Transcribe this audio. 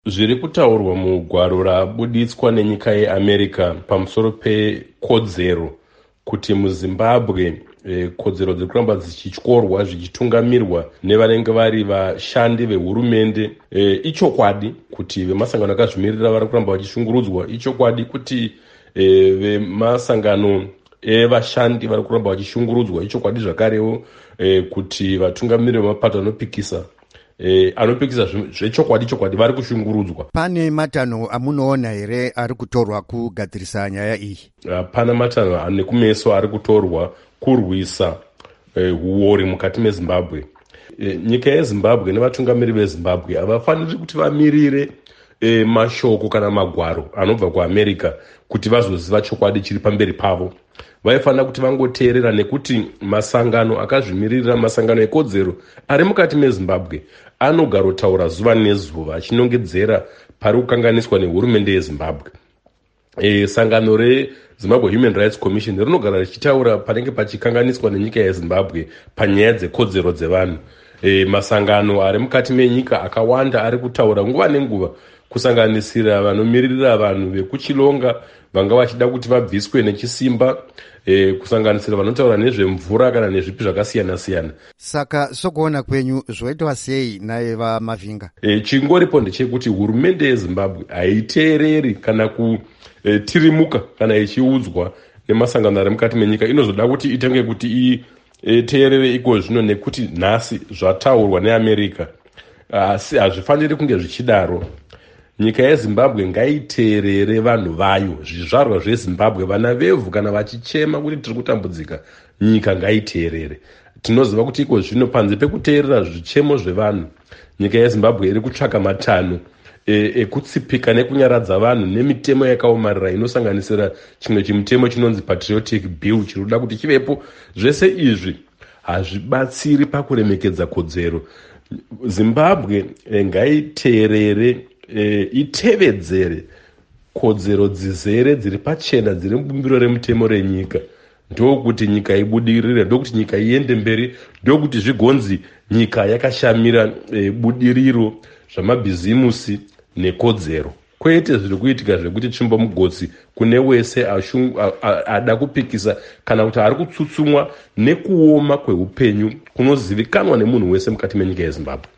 Zviri kutaurwa mugwaro rabuditswa nenyika yeAmerica pamusoro pekodzero kuti muZimbabwe kodzero dziri kuramba dzichityorwa zvichitungamirwa nevanenge vari vashandi vehurumende. Ichokwadi kuti vemasangano akazvimirira vari kuramba vachishungurudzwa. Ichokwadi kuti vemasangano evashandi vari kuramba vachishungurudzwa. Ichokwadi zvakarewo kuti vatungamiriri vemapato anopikisa zvechokwadi vari kushungurudzwa. Pane matanho amunoona here ari kutorwa kugadzirisa nyaya iyi? Hapana matanho ane kumeso ari kutorwa kurwisa huori mukati meZimbabwe. Nyika yeZimbabwe nevatungamiriri veZimbabwe havafaniri kuti vamirire mashoko kana magwaro anobva kuAmerica kuti vazoziva chokwadi chiri pamberi pavo. Vaifanira kuti vangoteerera, nekuti masangano akazvimirira, masangano ekodzero ari mukati meZimbabwe anogarotaura zuva nezuva achinongedzera pari kukanganiswa nehurumende yeZimbabwe. Sangano reZimbabwe Human Rights Commission rinogara richitaura panenge pachikanganiswa nenyika yeZimbabwe panyaya dzekodzero dzevanhu. Masangano ari mukati menyika akawanda ari kutaura nguva nenguva, kusanganisira vanomiririra vanhu vekuchilonga vanga vachida kuti vabviswe nechisimba, kusanganisira vanotaura nezvemvura kana nezvipi zvakasiyana siyana. Saka sokuona kwenyu zvoitwa sei naye vaMavinga? Chingoripo ndechekuti hurumende yeZimbabwe haiteereri kana kutirimuka kana ichiudzwa nemasangano ari mukati menyika. Inozoda kuti itange kuti iteerere iko zvino, nekuti nhasi zvataurwa neAmerica. Asi hazvifaniri kunge zvichidaro. Nyika yeZimbabwe ngaiteerere vanhu vayo, zvizvarwa zveZimbabwe, vana vevhu kana vachichema kuti tiri kutambudzika, nyika ngaiteerere. Tinoziva kuti iko zvino panze pekuteerera zvichemo zvevanhu, nyika yeZimbabwe iri kutsvaka matanho ekutsipika nekunyaradza vanhu nemitemo yakaomarara inosanganisira chimwe chimutemo chinonzi Patriotic Bill chiri kuda kuti chivepo. Zvese izvi hazvibatsiri pakuremekedza kodzero. Zimbabwe ngaiteerere, itevedzere kodzero dzizere dziri pachena dziri mubumbiro remutemo renyika. Ndokuti nyika ibudirire, ndokuti nyika iende mberi, ndokuti zvigonzi nyika yakashamira budiriro zvamabhizimusi nekodzero. Kwete zviri kuitika zvekuti tsvimbo mugotsi kune wese ada kupikisa kana kuti ari kutsutsumwa nekuoma kweupenyu kunozivikanwa nemunhu wese mukati menyika yeZimbabwe.